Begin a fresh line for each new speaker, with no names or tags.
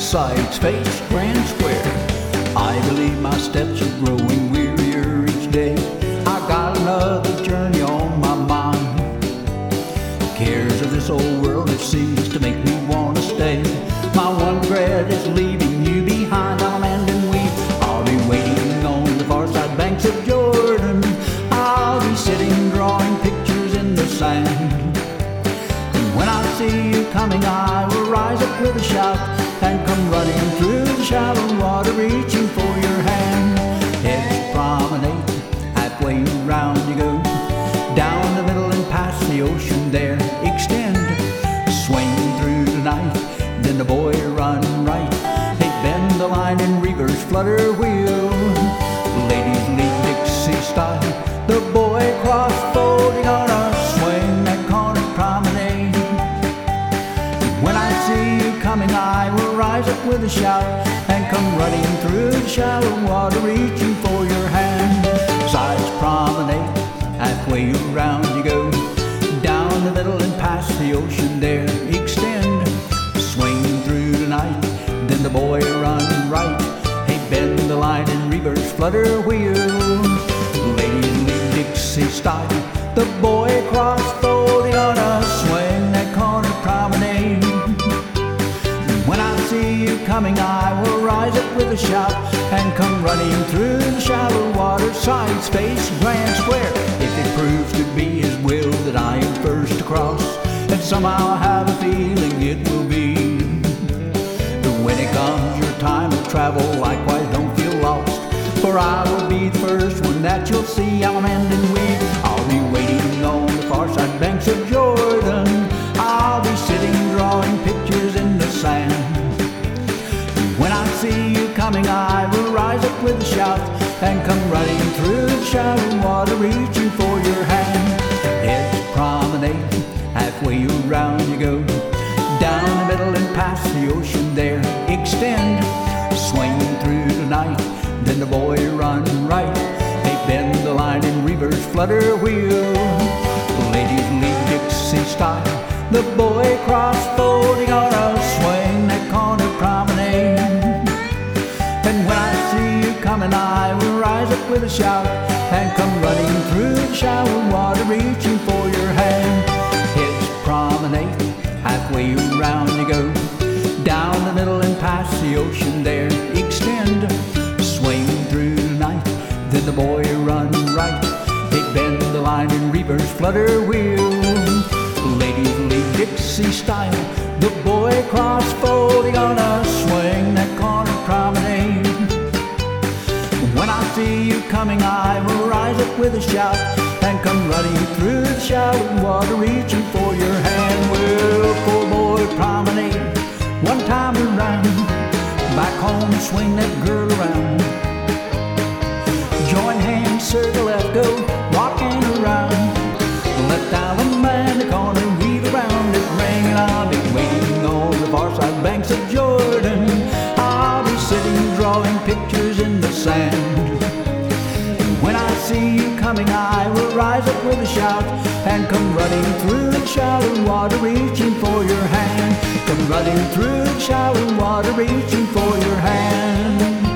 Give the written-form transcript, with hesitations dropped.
sights face grand square. I believe my steps are growing wearier each day. I got another journey on my mind. The cares of this old world have ceased to make me want to stay. My one regret is leaving you behind. I'm ending weep. I'll be waiting on the far side banks of Jordan. I'll be sitting drawing pictures in the sand. And when I see you coming, I will rise up with a shout and come running through the shallow water, reaching for your hand. It's promenade, halfway around you go, down the middle and past the ocean there. Extend, swing through the night, then the boy run right. They bend the line in reverse, flutter wheel. Ladies lead Dixie style, the boy cross folding on a swing that corner promenade. When I see you coming, I will rise up with a shout and come running through the shallow water, reaching for your hand. Sides promenade, halfway around you go, down the middle and past the ocean there. Extend, swing through the night, then the boy run right. Hey, bend the line in reverse, flutter wheel. Ladies lead Dixie style, the boy cross folding on a swing that corner promenade. When I see you coming, I will rise up with a shout and come running through the shallow water, sides face grand square. If it proves to be his will that I am first to cross, and somehow I have a feeling it will be. But when it comes your time of travel, likewise don't feel lost, for I will be the first one that you'll see. I'm ending weep. I'll be waiting on the far side banks of Jordan. I'll be sitting drawing pictures in the sand. When I see you coming, I will rise up with a shout and come running through the shallow water, reaching for your hand. It's promenade, halfway around you go, down the middle and past the ocean there. Extend, swing through the night, then the boy run right. They bend the line in reverse, flutter wheel. Ladies lead Dixie style, the boy cross folding on a swing that corner promenade. And when I see you coming, I will rise up with a shout and come running through the shallow water, reaching for your hand. It's promenade, halfway around you go, down the middle and past the ocean there. Extend, swing through the night, then the boy run right. They bend the line in reverse, flutter wheel. Ladies lead Dixie style, the boy cross folding on a swing that corner promenade. When I see you coming, I will rise up with a shout and come running through the shallow water, reaching for your hand. Well, poor boy promenade, one time around, back home swing that girl around. Join hands, circle left, go rocking around. Left Alabama corner, weave around it, ring, and I'll be waiting on the far side banks of Jordan. I'll be sitting drawing pictures in the sand. When I see you coming, I will rise up with a shout and come running through the shallow water, reaching for your hand. Come running through the shallow water, reaching for your hand.